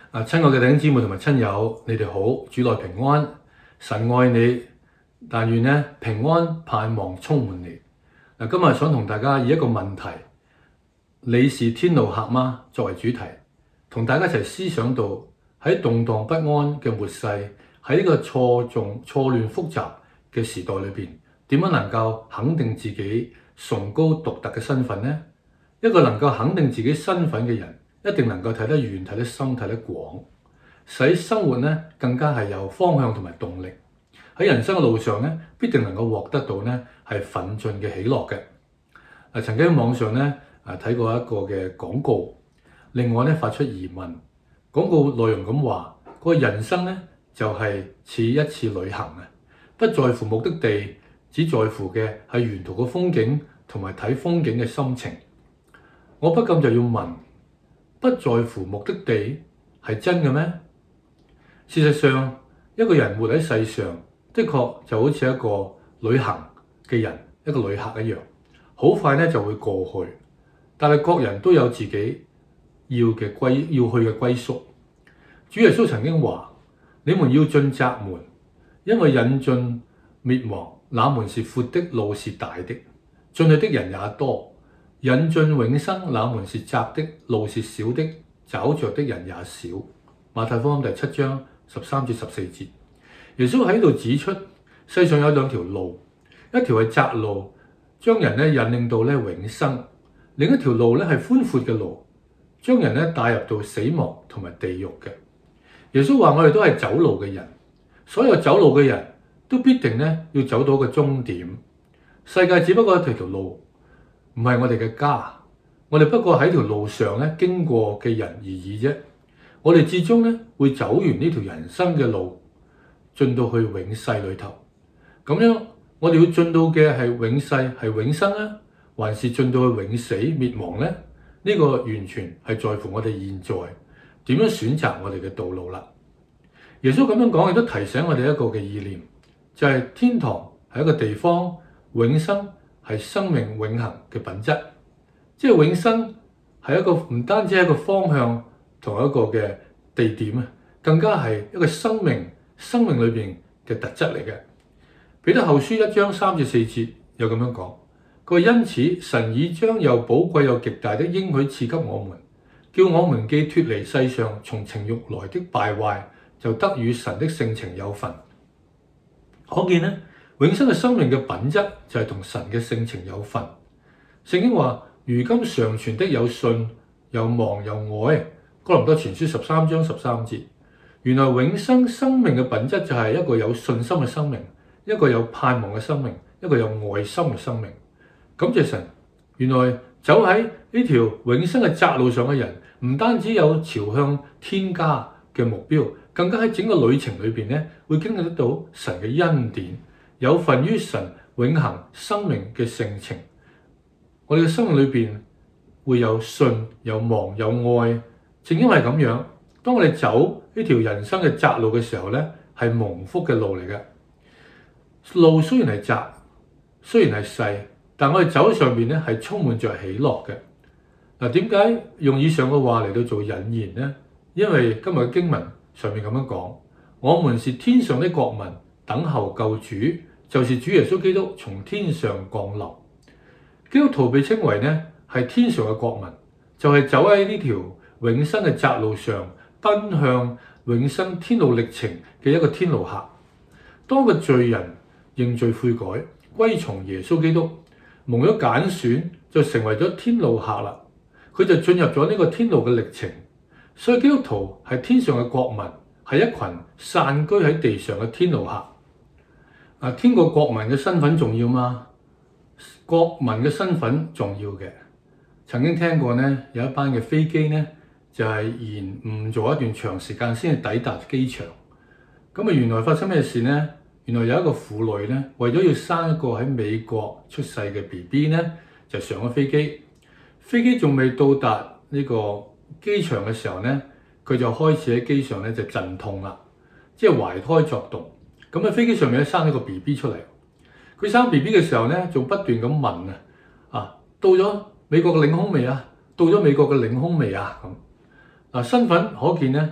親愛嘅弟兄姊妹同埋親友，你哋好，主內平安，神愛你，但願呢平安盼望充滿你。今日想同大家以一個問題，你是天路客嗎？作為主題，同大家一齊思想到喺動盪不安嘅末世，喺呢個錯亂複雜嘅時代裏邊，點樣能夠肯定自己崇高獨特嘅身份呢？一個能夠肯定自己身份嘅人，一定能夠睇得遠、睇得深、睇得廣，使生活呢更加係有方向同埋動力。喺人生嘅路上呢，必定能夠獲得到呢係奮進嘅喜樂嘅。曾經喺網上呢睇過一個嘅廣告，令我呢發出疑問。廣告內容咁話：個人生呢就係似一次旅行啊，不在乎目的地，只在乎嘅係沿途嘅風景同埋睇風景嘅心情。我不禁就要問：不在乎目的地係真嘅咩？事實上，一個人活喺世上，的確就好似一個旅行嘅人，一個旅客一樣，好快呢就會過去。但係各人都有自己要去嘅歸宿。主耶穌曾經話：你們要進窄門，因為引進滅亡，那門是闊的，路是大的，進去的人也多；引進永生，那門是窄的，路是小的，找着的人也少。馬太福音第7章13至14節，耶穌喺度指出，世上有兩條路，一條係窄路，將人引領到永生；另一條路係寬闊嘅路，將人帶入到死亡同埋地獄嘅。耶穌話：我哋都係走路嘅人，所有走路嘅人都必定要走到個終點。世界只不過係條路，唔係我哋嘅家。我哋不過喺條路上經過嘅人而已啫。我哋至終會走完呢條人生嘅路，進到去永世裏頭。咁樣我哋要進到嘅係永世係永生啊，還是進到去永死滅亡呢？呢個完全係在乎我哋現在點樣選擇我哋嘅道路啦。耶穌咁樣講，亦都提醒我哋一個嘅意念，就係天堂係一個地方，永生係生命永恆嘅品質。即係永生係一個唔單止係一個方向同一個嘅地點啊，更加係一個生命裏邊嘅特質嚟嘅。彼得後書1章3至4節有咁樣講，佢話：因此神已將又寶貴又極大的應許賜給我們，叫我們既脫離世上從情慾來的敗壞，就得與神的性情有份。可見永生嘅生命嘅品質就係同神嘅性情有份。聖經話：如今常存的有信、有望、有愛。哥林多前書13章13節。原來永生生命嘅品質就係一個有信心嘅生命，一個有盼望嘅生命，一個有愛心嘅生命。感謝神，原來走喺呢條永生嘅窄路上嘅人，唔單止有朝向天家嘅目標，更加喺整個旅程裏邊會經歷得到神嘅恩典，有份於神永恆生命嘅性情。我哋嘅生命裏邊會有信、有望、有愛。正因為咁樣，當我哋走呢條人生嘅窄路嘅時候係蒙福嘅路嚟嘅。路雖然係窄，雖然係細，但我哋走喺上邊係充滿着喜樂嘅。嗱，點解用以上嘅話嚟到做引言呢？因為今日嘅經文上面咁樣講：我們是天上的國民，等候救主，就是主耶穌基督從天上降臨。基督徒被稱為係天上嘅國民，就係走喺呢條永生嘅窄路上，奔向永生天路歷程嘅一個天路客。當個罪人認罪悔改，歸從耶穌基督，蒙咗揀選，就成為咗天路客啦。佢就進入咗呢個天路嘅歷程。所以基督徒係天上嘅國民，係一群散居喺地上嘅天路客。天國國民嘅身份重要嗎？國民嘅身份重要嘅。曾經聽過有一班嘅飛機就係延誤咗一段長時間先至抵達機場。咁原來發生咩事呢？原來有一個婦女為咗要生一個喺美國出世嘅 BB 就上咗飛機。飛機仲未到達呢個機場嘅時候佢就開始喺機上就陣痛啦，即係懷胎作動。咁喺飛機上面生咗個 BB 出嚟。佢生 BB 嘅時候仲不斷咁問到咗美國嘅領空未啊？到咗美國嘅領空未啊？咁身份可見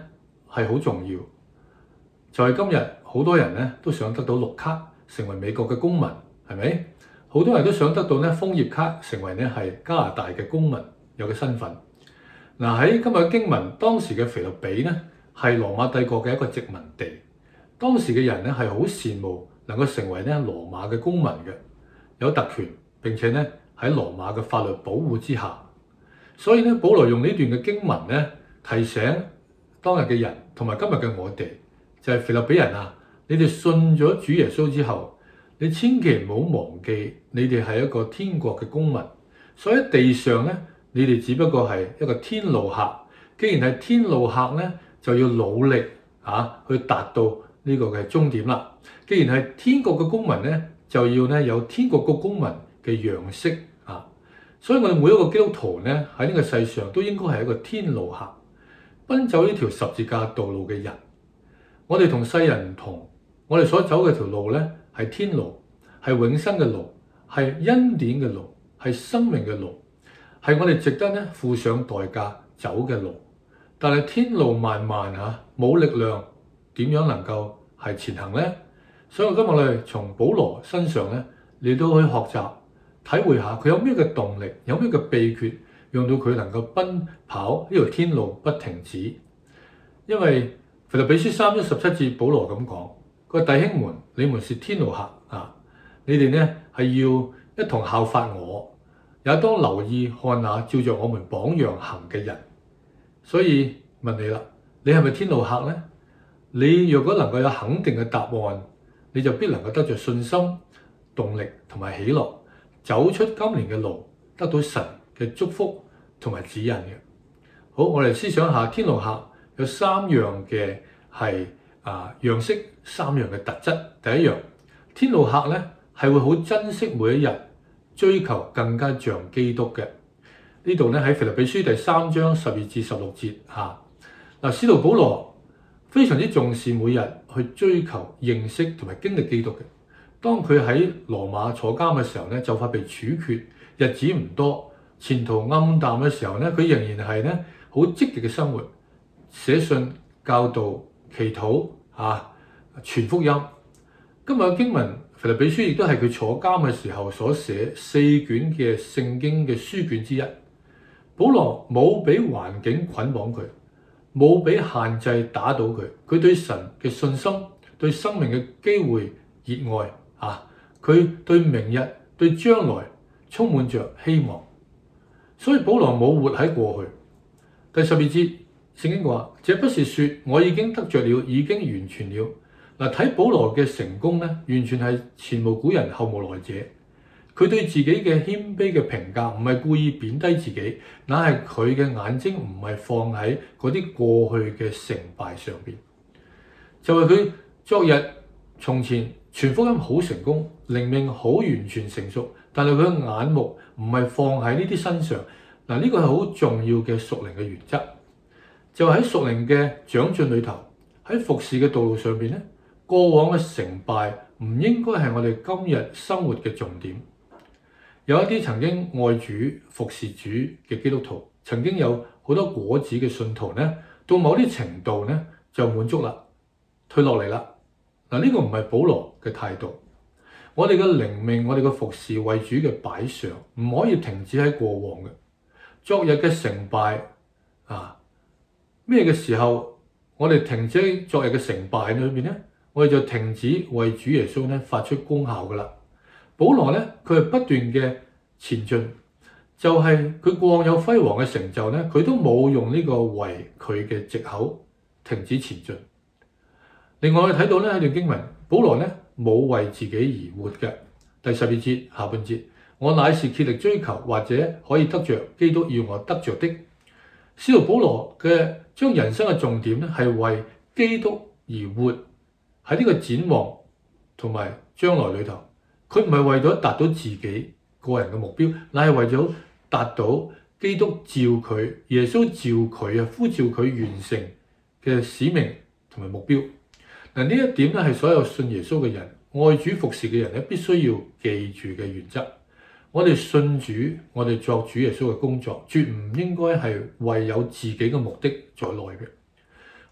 係好重要。就係今日好多人咧都想得到綠卡，成為美國嘅公民，係咪？好多人都想得到咧楓葉卡，成為咧係加拿大嘅公民，有嘅身份。嗱，喺今日嘅經文，當時嘅腓立比咧係羅馬帝國嘅一個殖民地，當時嘅人咧係好羨慕能夠成為咧羅馬嘅公民嘅，有特權，並且咧喺羅馬嘅法律保護之下。所以咧，保羅用呢段嘅經文咧提醒當日嘅人同埋今日嘅我哋。就係腓立比人啊！你哋信咗主耶穌之後，你千祈唔好忘記，你哋係一個天國嘅公民。所以喺地上咧，你哋只不過係一個天路客。既然係天路客咧，就要努力去達到呢個嘅終點啦。既然係天國嘅公民咧，就要咧有天國嘅公民嘅樣式啊。所以我哋每一個基督徒咧喺呢個世上都應該係一個天路客，奔走呢條十字架道路嘅人。我哋同世人唔同，我哋所走嘅條路咧係天路，係永生嘅路，係恩典嘅路，係生命嘅路，係我哋值得咧付上代價走嘅路。但係天路漫漫冇力量，點樣能夠係前行呢？所以今日我哋從保羅身上咧嚟到去學習，體會下佢有咩嘅動力，有咩嘅秘訣，讓到佢能夠奔跑呢條天路不停止。因為腓立比書3章17節，保羅咁講：佢話弟兄們，你們是天路客啊！你哋呢係要一同效法我，也當留意看那照着我們榜樣行嘅人。所以問你啦，你係咪天路客呢？你若果能夠有肯定嘅答案，你就必能夠得着信心、動力同埋喜樂，走出今年嘅路，得到神嘅祝福同埋指引嘅。好，我哋思想下天路客。有3樣嘅係樣式，3樣嘅特質。第一樣，天路客咧係會好珍惜每一日，追求更加像基督嘅。呢度咧喺腓立比書第3章12至16節嗱，使徒保羅非常之重視每日去追求認識同埋經歷基督嘅。當佢喺羅馬坐監嘅時候咧，就快被處決，日子唔多，前途暗淡嘅時候咧，佢仍然係咧好積極嘅生活。寫信、教導、祈禱、傳福音。今日嘅經文，腓立比書亦都係佢坐監嘅時候所寫4卷嘅聖經嘅書卷之一。保羅冇俾環境捆綁佢，冇俾限制打倒佢。佢對神嘅信心、對生命嘅機會熱愛佢對明日、對將來充滿着希望。所以保羅冇活喺過去。第12節。聖經話：這不是說我已經得着了，已經完全了。嗱，睇保羅嘅成功咧，完全係前無古人後無來者。佢對自己嘅謙卑嘅評價，唔係故意貶低自己，乃係佢嘅眼睛唔係放喺嗰啲過去嘅成敗上邊。就係佢昨日從前傳福音好成功，靈命好完全成熟，但係佢嘅眼目唔係放喺呢啲身上。嗱，呢個係好重要嘅屬靈嘅原則。就喺屬靈嘅長進裏頭，喺服侍嘅道路上邊咧，過往嘅成敗唔應該係我哋今日生活嘅重點。有一啲曾經愛主服侍主嘅基督徒，曾經有好多果子嘅信徒咧，到某啲程度咧就滿足啦，退落嚟啦。嗱，呢個唔係保羅嘅態度。我哋嘅靈命，我哋嘅服侍為主嘅擺上，唔可以停止喺過往嘅。昨日嘅成敗咩嘅時候，我哋停止喺昨日嘅成敗裏邊咧，我哋就停止為主耶穌咧發出功效噶啦。保羅咧，佢係不斷嘅前進，就係佢過往有輝煌嘅成就咧，佢都冇用呢個為佢嘅藉口停止前進。另外我哋睇到咧喺段經文，保羅咧冇為自己而活嘅。第12節下半節，我乃是竭力追求或者可以得着基督要我得着的。使徒保羅嘅將人生嘅重點咧係為基督而活，喺呢個展望同埋將來裏頭，佢唔係為咗達到自己個人嘅目標，乃係為咗達到基督召佢、耶穌召佢呼召佢完成嘅使命同埋目標。嗱，呢一點咧係所有信耶穌嘅人、愛主服侍嘅人咧必須要記住嘅原則。我哋信主，我哋作主耶穌嘅工作，絕唔應該係為有自己嘅目的在內嘅。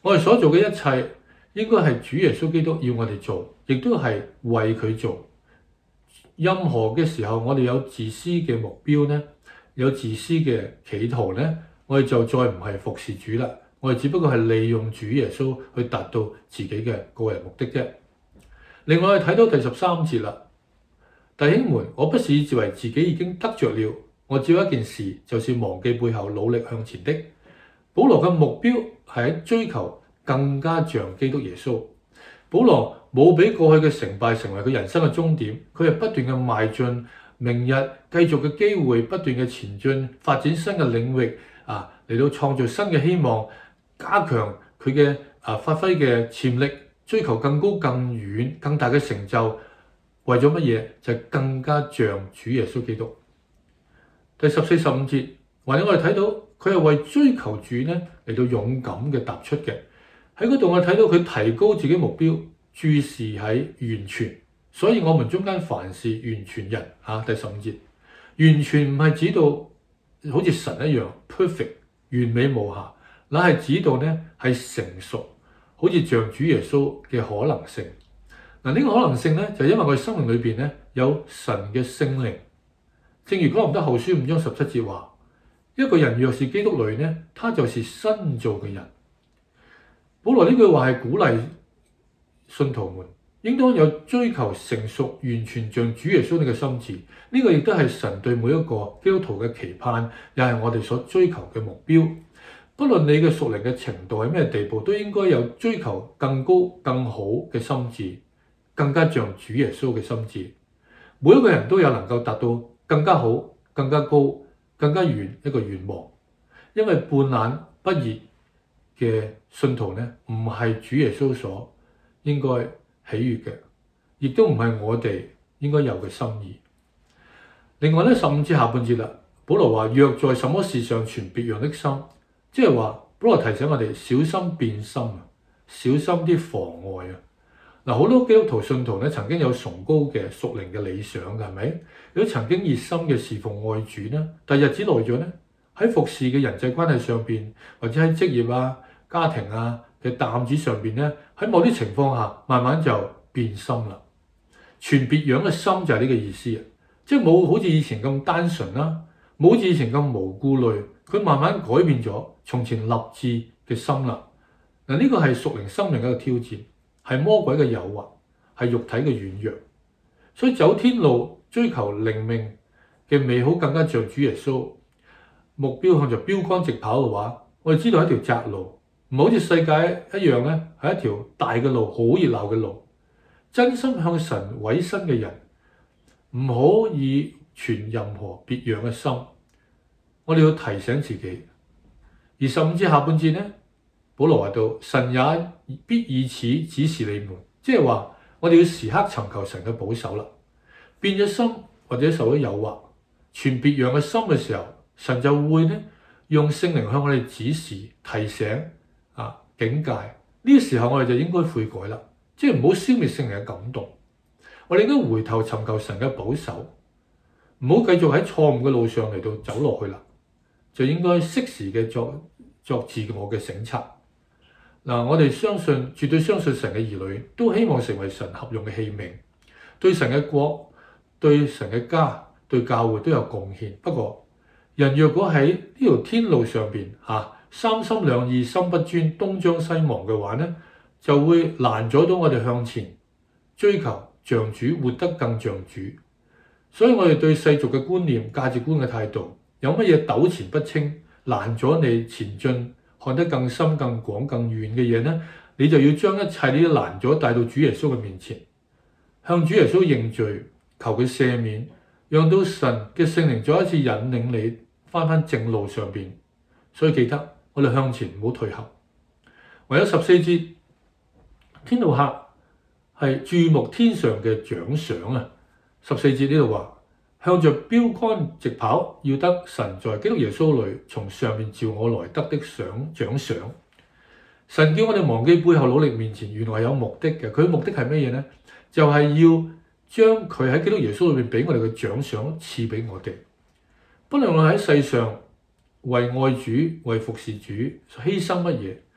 我哋所做嘅一切應該係主耶穌基督要我哋做，亦都係為佢做。任何嘅時候，我哋有自私嘅目標呢，有自私嘅企圖呢，我哋就再唔係服侍主啦。我哋只不過係利用主耶穌去達到自己嘅個人目的啫。另外，我哋睇到第13節啦，弟兄們，我不是以為自己已經得着了，我只有一件事，就是忘記背後，努力向前的。保羅嘅目標係喺追求更加像基督耶穌。保羅冇俾過去嘅成敗成為佢人生嘅終點，佢係不斷嘅邁進，明日繼續嘅機會，不斷嘅前進，發展新嘅領域嚟到創造新嘅希望，加強佢嘅發揮嘅潛力，追求更高、更遠、更大嘅成就。為咗乜嘢？就係更加像主耶穌基督。第14、15節，或者我哋睇到佢係為追求主呢嚟到勇敢嘅踏出嘅。喺嗰度我哋睇到佢提高自己目標，注視喺完全。所以我們中間凡是完全人第15節，完全唔係指到好似神一樣 perfect 完美無瑕，乃係指到呢係成熟，好似像主耶穌嘅可能性。呢個可能性呢，就係因為我哋生命裏邊呢有神嘅聖靈。正如哥林多後書5章17節話，一個人若是基督裏呢，他就是新造嘅人。保羅呢句話係鼓勵信徒們應當有追求成熟完全像主耶穌呢個心志。呢個亦都係神對每一個基督徒嘅期盼，又係我哋所追求嘅目標。不論你嘅屬靈嘅程度喺咩地步，都應該有追求更高更好嘅心志，更加像主耶穌嘅心志。每一個人都有能夠達到更加好、更加高、更加遠一個願望。因為半冷不熱嘅信徒呢，唔係主耶穌所應該喜悅嘅，亦都唔係我哋應該有嘅心意。另外呢，15節下半節啦，保羅話：若在什麼事上存別樣的心，即係話保羅提醒我哋小心變心啊，小心啲妨礙啊。好多基督徒信徒呢，曾經有崇高嘅屬靈嘅理想嘅，係咪？有曾經熱心嘅侍奉愛主呢，但日子耐咗呢，喺服侍嘅人際關係上邊，或者喺職業家庭嘅擔子上邊呢，喺某啲情況下，慢慢就變心啦。存別樣嘅心就係呢個意思啊，即係冇好似以前咁單純啦，冇好似以前咁無顧慮，佢慢慢改變咗從前立志嘅心啦。呢個係屬靈生命嘅一個挑戰，係魔鬼嘅誘惑，係肉體嘅軟弱。所以走天路追求靈命嘅美好，更加像主耶穌，目標向着標竿直跑嘅話，我哋知道係一條窄路，唔好似世界一樣咧，係一條大嘅路，好熱鬧嘅路。真心向神委身嘅人，唔可以存任何別樣嘅心。我哋要提醒自己。而15節下半節呢，保羅話到：神也必以此指示你們，即係話我哋要時刻尋求神嘅保守啦。變咗心或者受咗誘惑，存別樣嘅心嘅時候，神就會呢用聖靈向我哋指示、提醒、警戒。呢個時候我哋就應該悔改啦，即係唔好消滅聖靈嘅感動。我哋應該回頭尋求神嘅保守，唔好繼續喺錯誤嘅路上嚟到走落去啦，就應該適時嘅作自我嘅省察。我哋絕對相信神嘅兒女都希望成為神合用嘅器皿，對神嘅國、對神嘅家、對教會都有貢獻。不過人若果喺呢條天路上邊三心兩意、心不專、東張西望嘅話呢，就會攔阻到我哋向前追求像主，活得更像主。所以我哋對世俗嘅觀念、價值觀嘅態度，有乜嘢糾纏不清，攔阻你前進，看得更深、更廣、更遠嘅嘢呢？你就要將一切呢啲攔阻帶到主耶穌嘅面前，向主耶穌認罪，求佢赦免，讓到神嘅聖靈再一次引領你返正路上邊。所以記得我哋向前，唔好退後。唯有14節，天路客係注目天上嘅獎賞啊！14節呢度話，向着標竿直跑，要得神在基督耶穌裏從上面召我來得的獎賞。神叫我哋忘記背後，努力面前，原來有目的嘅。佢嘅目的係乜嘢呢？就係要將佢喺基督耶穌裏面俾我哋嘅獎賞賜俾我哋。不論我喺世上為愛主、為服侍主犧牲乜嘢，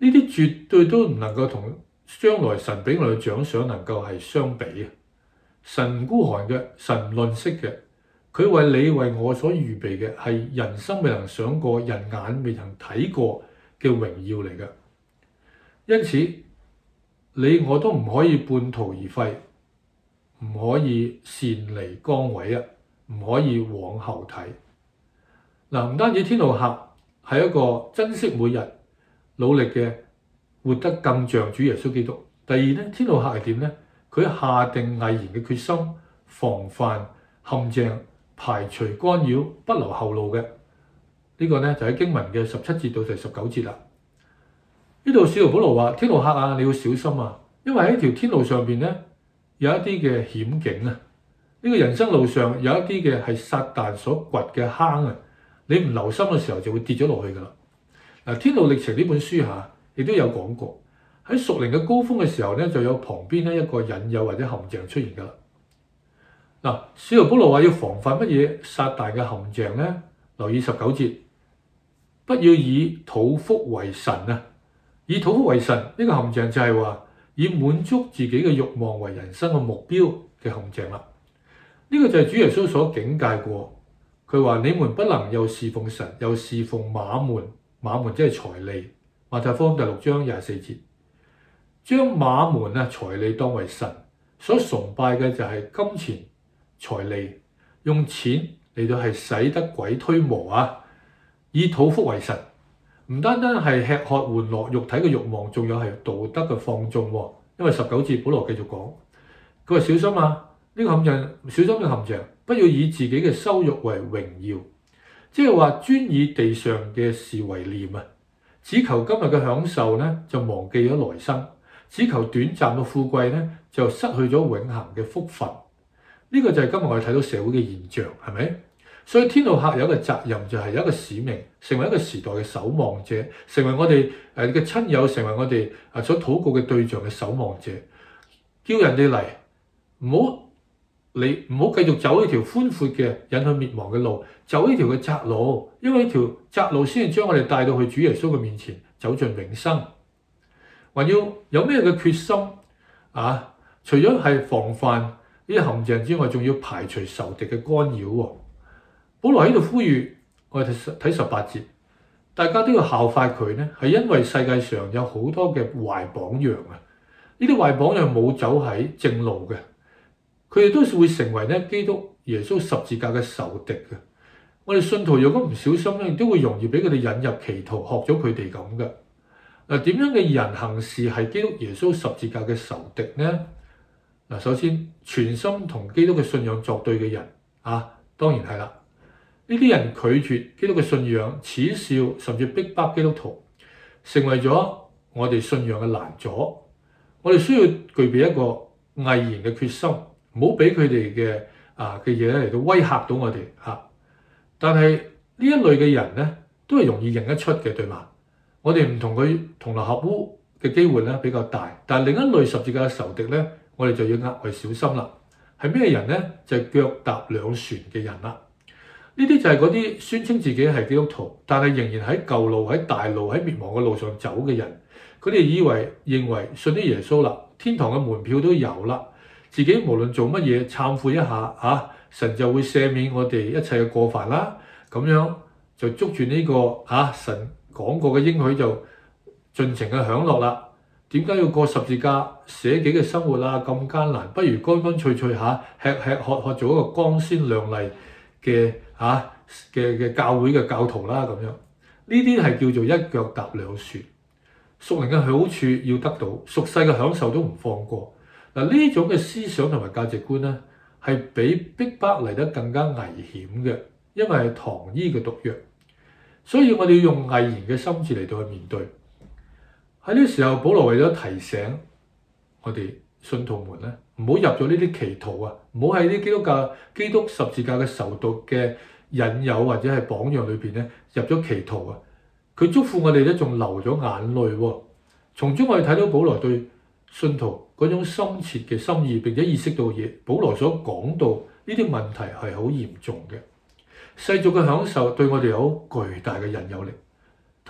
呢啲絕對都唔能夠同將來神俾我哋嘅獎賞能夠係相比嘅。神唔孤寒嘅，神唔吝嗇嘅，佢為你為我所預備嘅係人生未能想過、人眼未曾睇過嘅榮耀嚟嘅。因此，你我都唔可以半途而廢，唔可以擅離崗位啊，唔可以往後睇。嗱，唔單止天路客係一個珍惜每日、努力嘅活得更像主耶穌基督。第二咧，天路客係點咧？佢下定毅然嘅決心，防範陷阱，排除干擾，不留後路嘅。呢個咧就喺經文嘅17節到第19節啦。呢度使徒保羅話：天路客啊，你要小心啊，因為喺條天路上邊咧有一啲嘅險境啊。呢個人生路上有一啲嘅係撒旦所掘嘅坑啊，你唔留心嘅時候就會跌咗落去噶啦。嗱，《天路歷程》呢本書亦都有講過，喺屬靈嘅高峰嘅時候咧，就有旁邊咧一個引誘或者陷阱出現噶啦。嗱，使徒保羅話要防範乜嘢撒旦嘅陷阱咧？留意19節，不要以肚腹為神啊！以肚腹為神呢個陷阱就係話以滿足自己嘅慾望為人生嘅目標嘅陷阱啦。呢個就係主耶穌所警戒過，佢話你們不能又侍奉神又侍奉馬門，馬門即係財利。馬太福音第6章24節，將馬門財利當為神，所崇拜嘅就係金錢財利，用錢嚟到係使得鬼推磨啊！以肚腹為神。唔單單係吃喝玩樂肉體嘅慾望，仲有係道德嘅放縱喎。因為19節保羅繼續講，佢話小心啊！呢個陷阱，小心嘅陷阱，不要以自己嘅羞辱為榮耀，即係話專以地上嘅事為念啊！只求今日嘅享受呢，就忘記咗來生；只求短暫嘅富貴呢，就失去咗永恆嘅福分。呢個就係今日我哋睇到社會嘅現象，係咪？所以天路客有一個責任，就係有一個使命，成為一個時代嘅守望者，成為我哋嘅親友，成為我哋所禱告嘅對象嘅守望者，叫人哋嚟，唔好繼續走呢條寬闊嘅引向滅亡嘅路，走呢條嘅窄路，因為呢條窄路先係將我哋帶到去主耶穌嘅面前，走進永生。還要有咩嘅決心啊？除咗係防範呢啲陷阱之外，仲要排除仇敵嘅干擾喎。保羅喺度呼籲我哋睇18節，大家都要效法佢呢，係因為世界上有好多嘅壞榜樣啊！呢啲壞榜樣冇走喺正路嘅，佢哋都會成為咧基督耶穌十字架嘅仇敵嘅。我哋信徒如果唔小心咧，亦都會容易俾佢哋引入歧途，學咗佢哋咁嘅。嗱，點樣嘅人行事係基督耶穌十字架嘅仇敵呢？嗱，首先全心同基督嘅信仰作對嘅人當然係啦。呢啲人拒絕基督嘅信仰，恥笑甚至逼迫基督徒，成為咗我哋信仰嘅攔阻。我哋需要具備一個毅然嘅決心，唔好俾佢哋嘅嘢嚟到威嚇到我哋嚇。但係呢一類嘅人咧，都係容易認得出嘅，對嘛？我哋唔同佢同流合污嘅機會咧比較大，但係另一類十字架嘅仇敵咧，我哋就要額外小心啦。係咩人咧？就係腳踏兩船嘅人啦。呢啲就係嗰啲宣稱自己係基督徒，但係仍然喺舊路、喺大路、喺滅亡嘅路上走嘅人。佢哋認為信咗耶穌啦，天堂嘅門票都有啦，自己無論做乜嘢懺悔一下神就會赦免我哋一切嘅過犯啦。咁樣就捉住呢個神講過嘅應許就盡情嘅享樂啦。點解要過十字架捨己嘅生活咁艱難？不如乾乾脆脆吃吃喝喝做一個光鮮亮麗嘅教會嘅教徒啦。咁樣呢啲係叫做一腳踏兩船，屬靈嘅好處要得到，屬世嘅享受都唔放過。嗱，呢種嘅思想同埋價值觀咧，係比逼迫嚟得更加危險嘅，因為係糖衣嘅毒藥。所以我哋要用毅然嘅心志嚟到去面對。喺呢個時候，保羅為咗提醒我哋信徒們咧，唔好入咗呢啲歧途啊，唔好喺啲基督十字架嘅仇敵嘅引誘或者係榜樣裏邊咧入咗歧途啊。佢囑咐我哋咧，仲流咗眼淚喎。從中我哋睇到保羅對信徒嗰種深切嘅心意，並且意識到保羅所講到呢啲問題係好嚴重嘅。世俗嘅享受對我哋有巨大嘅引誘力，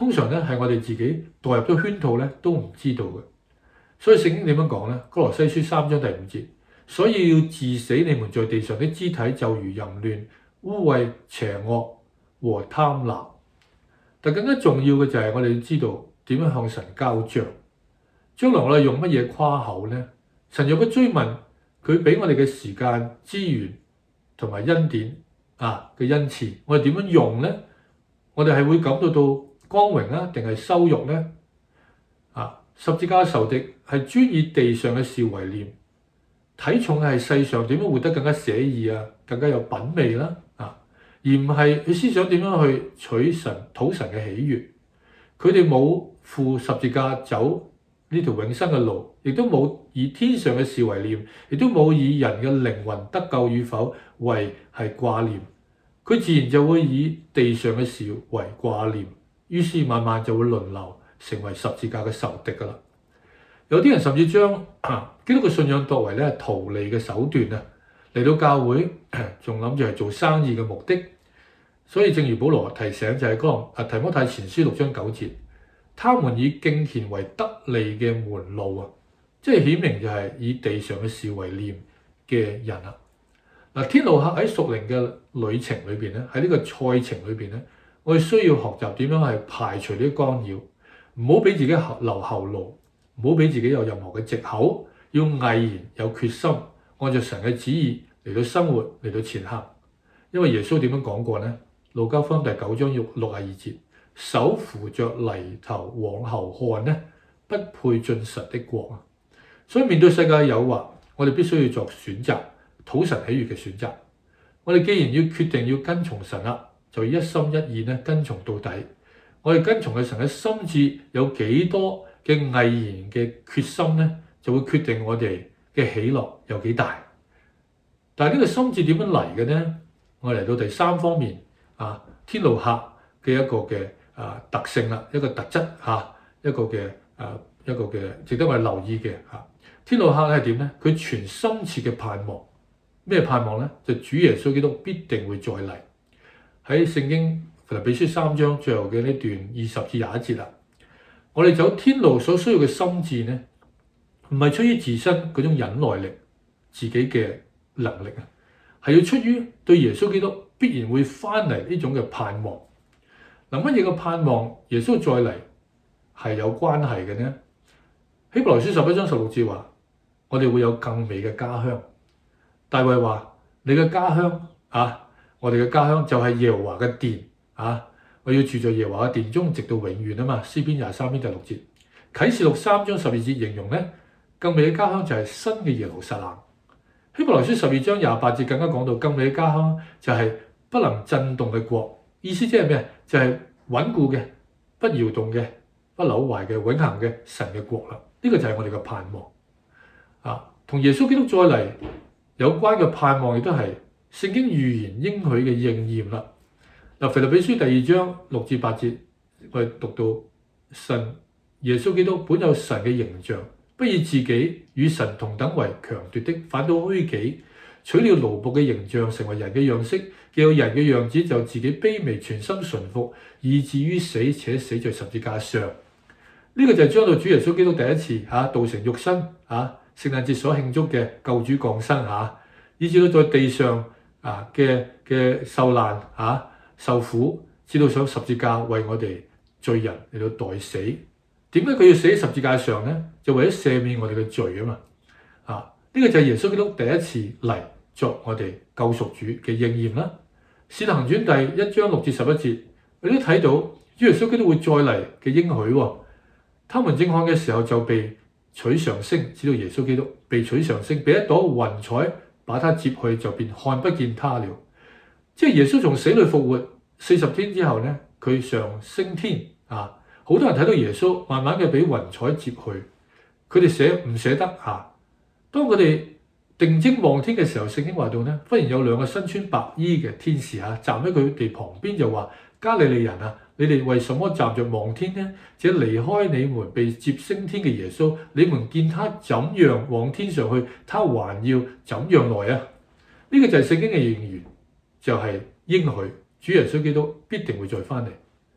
通常咧係我哋自己墮入咗圈套咧都唔知道嘅。所以聖經點樣講咧？歌羅西書3章第5節，所以要治死你們在地上的肢體，就如淫亂、污穢、邪惡和貪婪。但更加重要嘅就係我哋要知道點樣向神交賬。將來我哋用乜嘢誇口呢？神若果追問佢俾我哋嘅時間、資源同埋恩典嘅恩賜，我哋點樣用呢？我哋係會感到光榮啊，定係羞辱呢？十字架仇敵係專以地上嘅事為念，睇重嘅係世上點樣活得更加寫意啊，更加有品味啦而唔係佢思想點樣去取神、討神嘅喜悅。佢哋冇負十字架走呢條永生嘅路，亦都冇以天上嘅事為念，亦都冇以人嘅靈魂得救與否為係掛念。佢自然就會以地上嘅事為掛念，於是慢慢就會輪流成為十字架嘅仇敵㗎啦。有啲人甚至將基督嘅信仰作為咧圖利嘅手段嚟到教會，仲諗住係做生意嘅目的。所以正如保羅提醒就係提摩太前書6章9節，他們以敬虔為得利嘅門路即係顯明就係以地上嘅事為念嘅人天路客喺屬靈嘅旅程裏邊咧，喺呢個賽程裏邊咧，我哋需要學習點樣係排除呢啲干擾，唔好俾自己留後路，唔好俾自己有任何嘅藉口，要毅然有決心，按照神嘅旨意嚟到生活，嚟到前行。因為耶穌點樣講過呢？路加福音第9章62節，手扶着犁頭往後看呢，不配進神的國。所以面對世界嘅誘惑，我哋必須要作選擇，討神喜悅嘅選擇。我哋既然要決定要跟從神啦，就要一心一意跟從到底。我哋跟從嘅神嘅心志有幾多嘅毅然嘅決心呢，就會決定我哋嘅喜樂有幾大。但係呢個心志點樣嚟嘅呢？我哋嚟到第3方面天路客嘅一個嘅特性啦，一個特質一個嘅值得我哋留意嘅天路客咧係點呢？佢全心切嘅盼望，咩盼望呢？就主耶穌基督必定會再嚟。喺聖經腓立比書3章最後嘅呢段20至21節啦，我哋走天路所需要嘅心志呢，唔係出於自身嗰種忍耐力、自己嘅能力係要出於對耶穌基督必然會翻嚟呢種嘅盼望。乜嘢嘅盼望耶穌再嚟係有關係嘅呢？希伯來書11章16節話：我哋會有更美嘅家鄉。大衛話：你嘅家鄉我哋嘅家鄉就係耶和華嘅殿我要住在耶和華嘅殿中，直到永遠啊嘛。詩篇23篇第6節，啟示錄3章12節形容更美嘅家鄉就係新嘅耶路撒冷。希伯來書12章28節更加講到更美嘅家鄉就係不能震動嘅國，意思即係咩？就係穩固嘅、不搖動嘅、不朽壞嘅、永恆嘅神嘅國啦。呢個就係我哋嘅盼望同耶穌基督再嚟有關嘅盼望，亦都係聖經預言應許嘅應驗啦。腓立比書第2章6至8節，我哋讀到神耶穌基督本有神嘅形象，不以自己與神同等為強奪的，反倒虛己，取了奴僕嘅形象，成為人嘅樣式。既有人嘅樣子，就自己卑微，全心順服，以至於死，且死在十字架上。呢個就係將到主耶穌基督第一次道成肉身聖誕節所慶祝嘅救主降生以至到在地上嘅受難受苦，至到上十字架為我哋罪人嚟到代死。點解佢要死喺十字架上呢？就為咗赦免我哋嘅罪啊嘛。呢個就係耶穌基督第一次嚟作我哋救贖主嘅應驗啦。使徒行傳第1章6至11節，我哋都睇到主耶穌基督會再嚟嘅應許。他們正看嘅時候，就被取上升，直到耶穌基督被取上升，被一朵雲彩把他接去，就便看不見他了。即係耶穌從死裏復活40天之後呢，佢上升天好多人睇到耶穌慢慢嘅俾雲彩接去，佢哋唔捨得當佢哋定睛望天嘅時候，聖經話到呢，忽然有2個身穿白衣嘅天使站喺佢哋旁邊，就話：加利利人你哋為什麼站着望天呢？這離開你們被接升天嘅耶穌，你們見他怎樣往天上去，他還要怎樣來啊？呢個就係聖經嘅應驗，就係應許主耶穌基督必定會再翻嚟。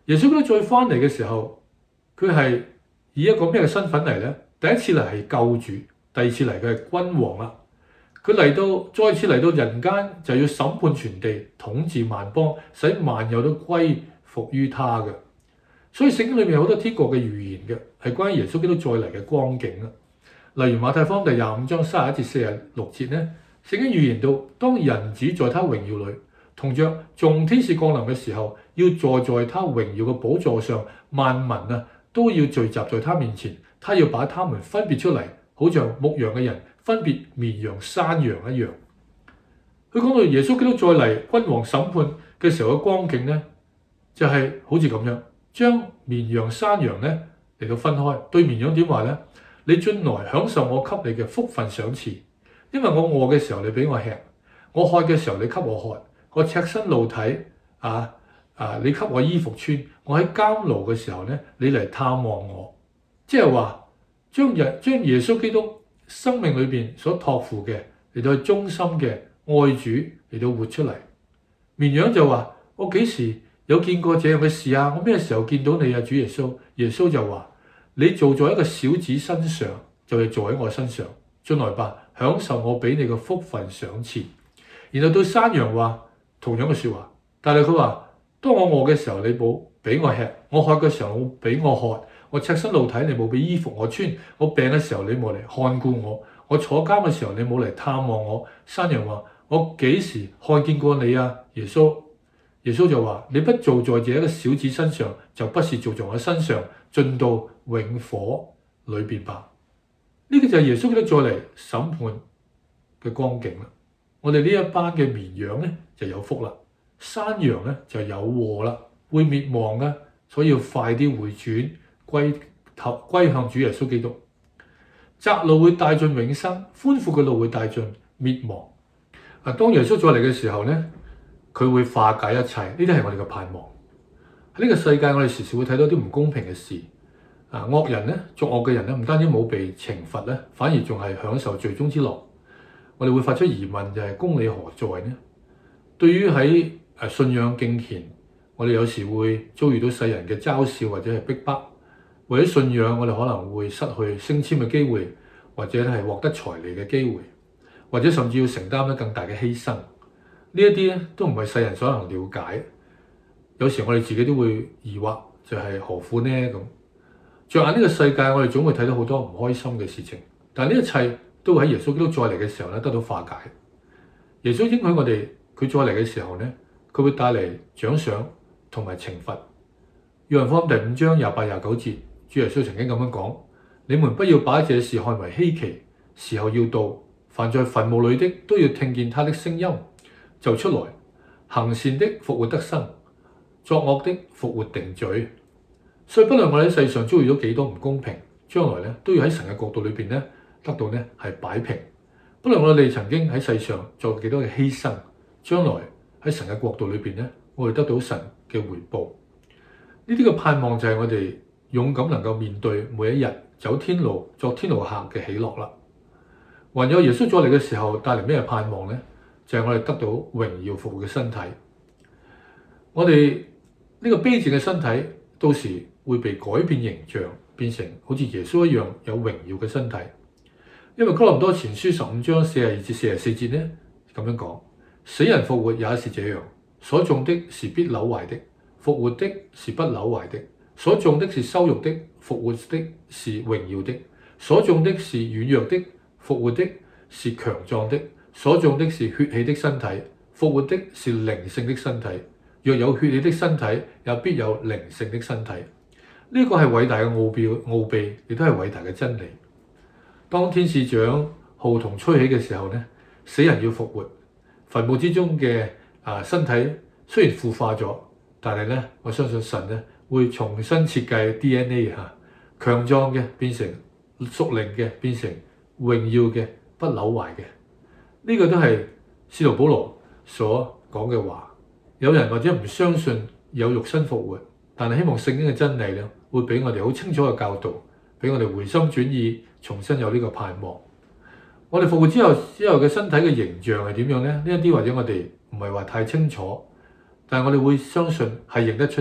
耶穌基督再翻嚟嘅時候，佢係以一個咩嘅身份嚟呢？第一次嚟係救主，第二次嚟佢係君王啦。佢嚟到再次嚟到人間，就要審判全地，統治萬邦，使萬有都歸服於他嘅。所以聖經裏面有好多天國嘅預言嘅，係關於耶穌基督再嚟嘅光景啦。例如馬太福音第25章31至46節呢，聖經預言到，當人子在他榮耀裏，同着眾天使降臨嘅時候，要坐在他榮耀嘅寶座上，萬民都要聚集在他面前，他要把他們分別出嚟，好像牧羊嘅人分別綿羊山羊一樣。佢講到耶穌基督再嚟君王審判嘅時候嘅光景呢，就係好似咁樣，將綿羊山羊呢嚟到分開。對綿羊點話呢？你進來享受我給你嘅福分賞賜，因為我餓嘅時候你俾我吃，我渴嘅時候你給我喝，我赤身露體你給我衣服穿，我喺監牢嘅時候呢，你嚟探望我。即係話將耶穌基督生命裏邊所託付嘅嚟到去忠心嘅愛主嚟到活出嚟。綿羊就話：我幾時有見過這樣嘅事啊？我咩時候見到你啊？主耶穌。耶穌就話：你做在一個小子身上，就係做喺我身上。進來吧，享受我俾你嘅福分賞賜。然後對山羊話同樣嘅説話，但係佢話：當我餓嘅時候，你冇俾我吃；我渴嘅時候，冇俾我喝；我赤身露體，你冇俾衣服我穿；我病嘅時候，你冇嚟看顧我；我坐監嘅時候，你冇嚟探望我。山羊話：我幾時看見過你啊？耶穌就話：你不做在這一個小子身上，就不是做在我身上，進到永火裏邊吧。呢個就係耶穌基督再嚟審判嘅光景啦。我哋呢一班嘅綿羊呢就有福啦，山羊呢就有禍啦，會滅亡嘅，所以要快啲回轉歸向主耶穌基督。窄路會帶進永生，寬闊嘅路會帶進滅亡。當耶穌再嚟嘅時候呢，佢會化解一切，呢啲係我哋嘅盼望。喺呢個世界，我哋時時會睇到啲唔公平嘅事。惡人呢，作惡嘅人呢，唔單止冇被懲罰呢，反而仲係享受罪中之樂。我哋會發出疑問，就係公理何在呢？對於喺信仰敬虔，我哋有時會遭遇到世人嘅嘲笑或者係逼迫。為咗信仰，我哋可能會失去升遷嘅機會，或者係獲得財利嘅機會，或者甚至要承擔更大嘅犧牲。呢一啲咧都唔係世人所能了解。有時我哋自己都會疑惑，就係何苦呢？咁着眼呢個世界，我哋總會睇到好多唔開心嘅事情，但係呢一切都會喺耶穌基督再嚟嘅時候咧得到化解。耶穌應許我哋，佢再嚟嘅時候咧，佢會帶嚟獎賞同埋懲罰。約翰福音第5章28、29節，主耶穌曾經咁樣講：你們不要把這事看為稀奇，時候要到，凡在墳墓裏的都要聽見他的聲音，就出來，行善的復活得生，作惡的復活定罪。所以不論我哋喺世上遭遇咗幾多唔公平，將來咧都要喺神嘅國度裏邊咧得到咧係擺平。不論我哋曾經喺世上做幾多嘅犧牲，將來喺神嘅國度裏邊咧，我哋得到神嘅回報。呢啲嘅盼望就係我哋勇敢能夠面對每一日走天路、作天路客嘅喜樂啦。還有耶穌再嚟嘅時候帶嚟咩盼望呢？就係我哋得到榮耀復活嘅身體。我哋呢個卑賤嘅身體到時會被改變形象，變成好似耶穌一樣有榮耀嘅身體。因為哥林多前書15章42至44節呢咁樣講：死人復活也是這樣，所種的是必朽壞的，復活的是不朽壞的；所種的是羞辱的，復活的是榮耀的；所種的是軟弱的，復活的是強壯的；所種的是血氣的身體，復活的是靈性的身體。若有血氣的身體，也必有靈性的身體。呢個係偉大嘅奧秘，亦都係偉大嘅真理。當天使長號筒吹起嘅時候呢，死人要復活，墳墓之中嘅身體雖然腐化咗，但係呢，我相信神呢會重新設計 DNA 強壯嘅變成屬靈嘅，變成榮耀嘅不朽壞嘅。呢個都係使徒保羅所講嘅話。有人或者唔相信有肉身復活，但係希望聖經嘅真理咧，會俾我哋好清楚嘅教導，俾我哋回心轉意，重新有呢個盼望。我哋復活之後嘅身體嘅形象係點樣呢？呢一啲或者我哋唔係話太清楚，但係我哋會相信係認得出嘅，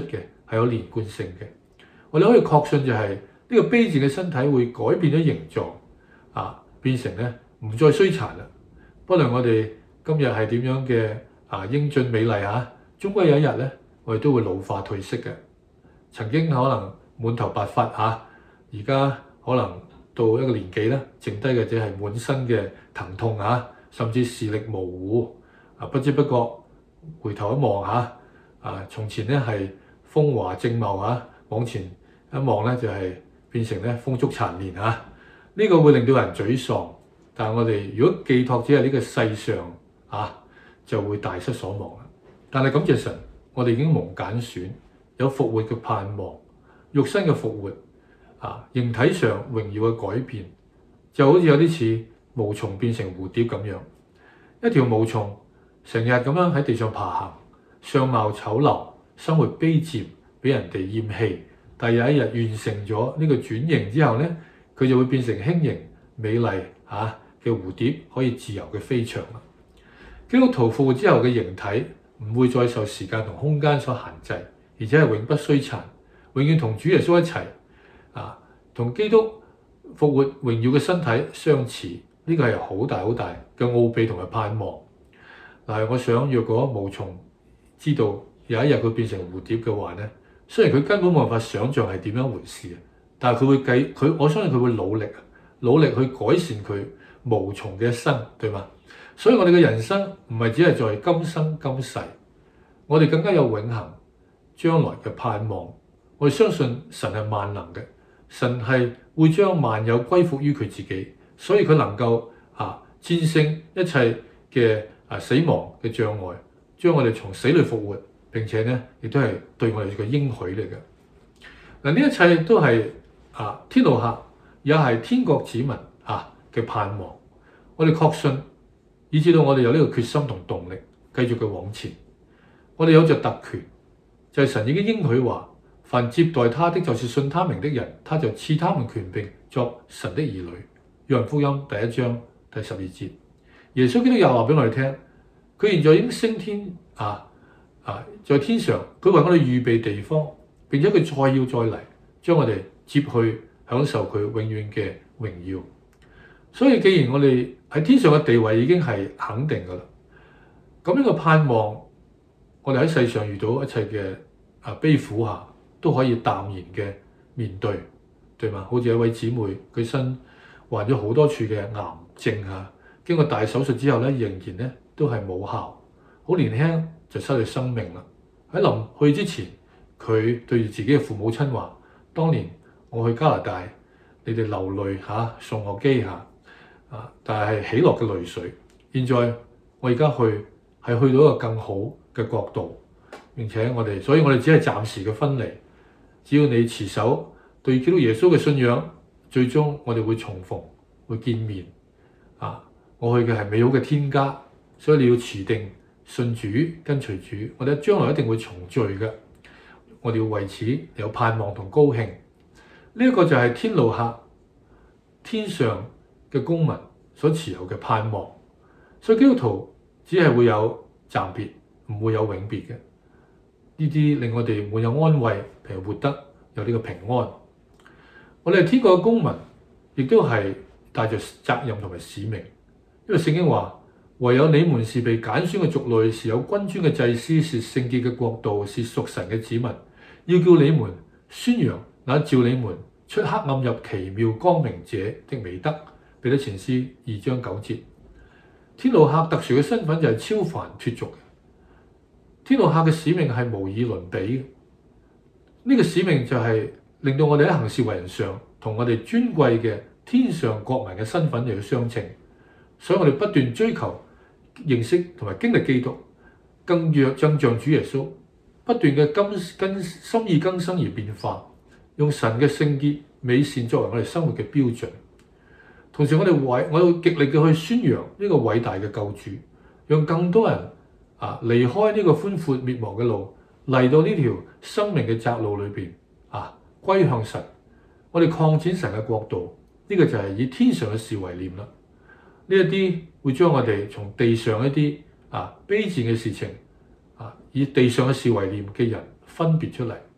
係有連貫性嘅。我哋可以確信就係呢個卑賤嘅身體會改變咗形狀，變成咧唔再衰殘啦。不論我哋今日係點樣嘅英俊美麗終歸有一日咧，我哋都會老化褪色嘅。曾經可能滿頭白髮而家可能到一個年紀咧，剩低嘅只係滿身嘅疼痛甚至視力模糊不知不覺回頭一望從前咧係風華正茂往前一望咧就係變成咧風燭殘年呢個會令到人沮喪。但係我哋如果寄託只係呢個世上就會大失所望啦。但係感謝神，我哋已經蒙揀選，有復活嘅盼望，肉身嘅復活形體上榮耀嘅改變，就好似有啲似毛蟲變成蝴蝶咁樣。一條毛蟲成日咁樣喺地上爬行，相貌醜陋，生活卑賤，俾人哋厭棄。但有一日完成咗呢個轉型之後咧，佢就會變成輕盈美麗嘅蝴蝶，可以自由嘅飛翔啦。基督徒復活之後嘅形體唔會再受時間同空間所限制，而且係永不衰殘，永遠同主耶穌一齊同基督復活榮耀嘅身體相似。呢個係好大好大嘅奧秘同埋盼望。但係我想，若果毛蟲知道有一日佢變成蝴蝶嘅話咧，雖然佢根本冇辦法想像係點樣回事，但係我相信佢會努力去改善佢無從嘅一生，對嗎？所以我哋嘅人生唔係只係在今生今世，我哋更加有永恆將來嘅盼望。我哋相信神係萬能嘅，神係會將萬有歸服於佢自己，所以佢能夠戰勝一切嘅死亡嘅障礙，將我哋從死裏復活，並且咧亦都係對我哋嘅應許嚟嘅。嗱，呢一切都係天路客，也係天國子民嘅盼望。我哋確信，以至到我哋有呢個決心同動力，繼續嘅往前。我哋有着特權，就係神已經應許話，凡接待他的，就是信他名的人，他就賜他們權柄作神的兒女。約翰福音第1章第12節，耶穌基督又話俾我哋聽，佢現在已經升天在天上，佢為我哋預備地方，並且佢再嚟，將我哋接去享受佢永遠嘅榮耀。所以既然我哋喺天上嘅地位已經係肯定㗎啦，咁呢個盼望，我哋喺世上遇到一切嘅悲苦都可以淡然嘅面對，對嗎？好似一位姊妹，佢身患咗好多處嘅癌症經過大手術之後咧，仍然咧都係冇效，好年輕就失去生命啦。喺臨去之前，佢對住自己嘅父母親話：當年我去加拿大，你哋流淚送我機但係喜樂嘅淚水。現在我而家去到一個更好嘅國度，並且所以我哋只係暫時嘅分離。只要你持守對基督耶穌嘅信仰，最終我哋會重逢，會見面。我去嘅係美好嘅天家，所以你要持定信主，跟隨主。我哋將來一定會重聚嘅。我哋要為此有盼望同高興。呢一個就係天路客，天上嘅公民所持有嘅盼望。所以基督徒只係會有暫別，唔會有永別嘅。呢啲令我哋滿有安慰，譬如活得有呢個平安。我哋係天國嘅公民，亦都係帶着責任同埋使命。因為聖經話，唯有你們是被揀選嘅族類，是有君尊嘅祭司，是聖潔嘅國度，是屬神嘅子民，要叫你們宣揚那召你們出黑暗入奇妙光明者的美德。彼得前書2章9節。天路客特殊嘅身份就係超凡脫俗嘅。天路客嘅使命係無以倫比嘅。呢個使命就係令到我哋喺行事為人上，同我哋尊貴嘅天上國民嘅身份又要相稱。所以我哋不斷追求認識同埋經歷基督，更像主耶穌，不斷嘅心意更新而變化，用神嘅聖潔美善作為我哋生活嘅標準。同時我要極力嘅去宣揚呢個偉大嘅救主，讓更多人離開呢個寬闊滅亡嘅路，嚟到呢條生命嘅窄路裏邊歸向神。我哋擴展神嘅國度，呢個就係以天上嘅事為念啦。呢一啲會將我哋從地上一啲卑賤嘅事情以地上嘅事為念嘅人分別出嚟，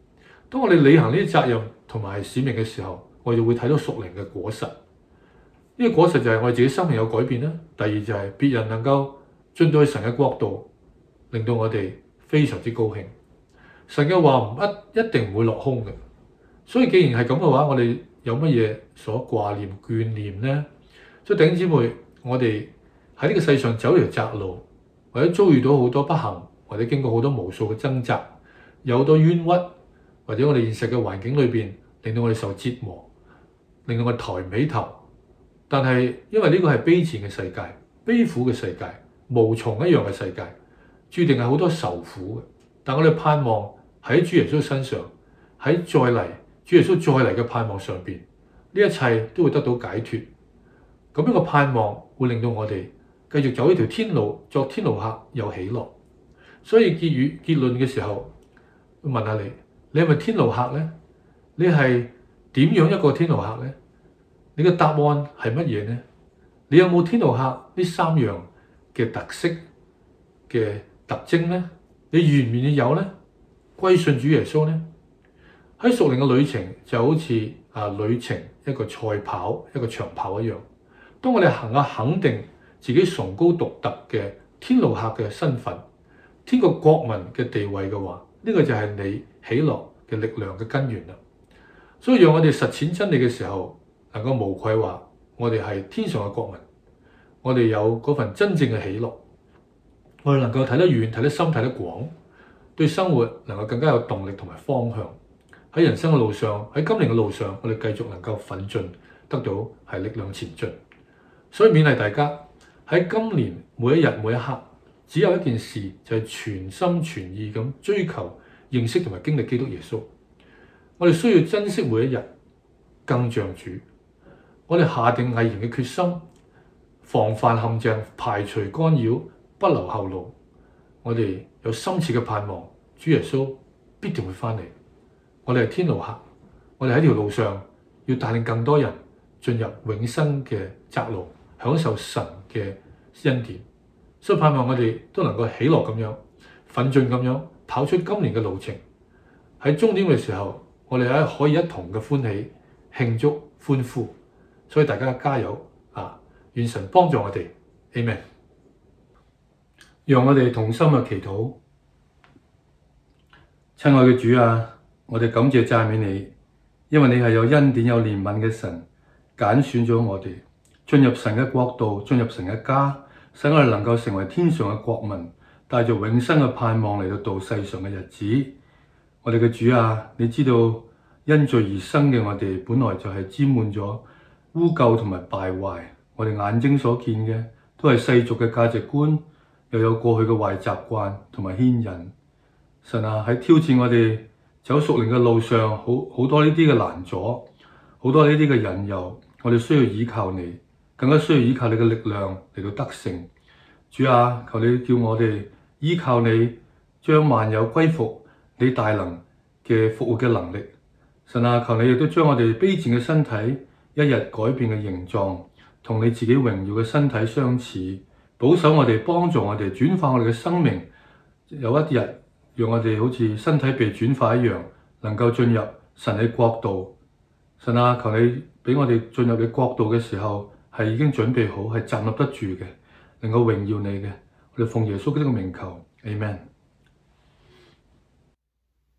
當我哋履行呢啲責任同埋使命嘅時候，我哋就會睇到屬靈嘅果實。呢個果實就係我哋自己生命有改變啦。第二就係別人能夠進到去神嘅國度，令到我哋非常之高興。神嘅話一定唔會落空嘅。所以既然係咁嘅話，我哋有乜嘢所掛念眷念呢？所以弟兄姊妹，我哋喺呢個世上走條窄路，或者遭遇到好多不幸，或者經過好多無數嘅掙扎，有好多冤屈，或者我哋現實嘅環境裏邊令到我哋受折磨，令到我哋抬唔起頭。但係因為呢個係卑賤嘅世界、悲苦嘅世界、無從一樣嘅世界，注定係好多受苦嘅。但我哋盼望喺主耶穌身上，喺再嚟主耶穌再嚟嘅盼望上邊，呢一切都會得到解脫。咁樣嘅盼望會令到我哋繼續走呢條天路，作天路客有喜樂。所以結論嘅時候，問下你係咪天路客呢？你係點樣一個天路客呢？你嘅答案係乜嘢呢？你有冇天路客呢三樣嘅特色嘅特徵呢？你願唔願意有呢？歸信主耶穌呢？喺屬靈嘅旅程就好似旅程一個賽跑、一個長跑一樣。當我哋行下肯定自己崇高獨特嘅天路客嘅身份、天國國民嘅地位嘅話，呢個就係你喜樂嘅力量嘅根源啦。所以讓我哋實踐真理嘅時候，能夠無愧話我哋係天上嘅國民，我哋有嗰份真正嘅喜樂，我哋能夠睇得遠、睇得深、睇得廣，對生活能夠更加有動力同埋方向。喺人生嘅路上，喺今年嘅路上，我哋繼續能夠奮進，得到係力量前進。所以勉勵大家喺今年每一日每一刻，只有一件事就係全心全意咁追求認識同埋經歷基督耶穌。我哋需要珍惜每一日，更像主。我哋下定毅然嘅決心，防範陷阱，排除干擾，不留後路。我哋有深切嘅盼望，主耶穌必定會返嚟。我哋係天路客，我哋喺條路上要帶領更多人進入永生嘅窄路，享受神嘅恩典。所以盼望我哋都能夠喜樂咁樣奮進咁樣跑出今年嘅路程。喺終點嘅時候，我哋可以一同嘅歡喜慶祝歡呼。所以大家加油啊！願神幫助我哋 ，Amen。讓我哋同心嘅祈禱。親愛嘅主啊，我哋感謝讚美你，因為你係有恩典有憐憫嘅神，揀選咗我哋進入神嘅國度，進入神嘅家，使我哋能夠成為天上嘅國民，帶着永生嘅盼望嚟到度世上嘅日子。我哋嘅主啊，你知道因罪而生嘅我哋，本來就係沾滿咗污垢同埋敗壞，我哋眼睛所見嘅都係世俗嘅價值觀，又有過去嘅壞習慣同埋牽引。神啊，喺挑戰我哋走屬靈嘅路上，好多呢啲嘅攔阻，好多呢啲嘅引誘，我哋需要依靠你，更加需要依靠你嘅力量嚟到得勝。主啊，求你叫我哋依靠你，將萬有歸服你大能嘅復活嘅能力。神啊，求你亦都將我哋卑賤嘅身體一日改變嘅形狀，同你自己榮耀嘅身體相似，保守我哋，幫助我哋轉化我哋嘅生命。有一日，讓我哋好似身體被轉化一樣，能夠進入神嘅國度。神啊，求你俾我哋進入你國度嘅時候，係已經準備好，係站立得住嘅，能夠榮耀你嘅。我哋奉耶穌基督嘅名求，Amen。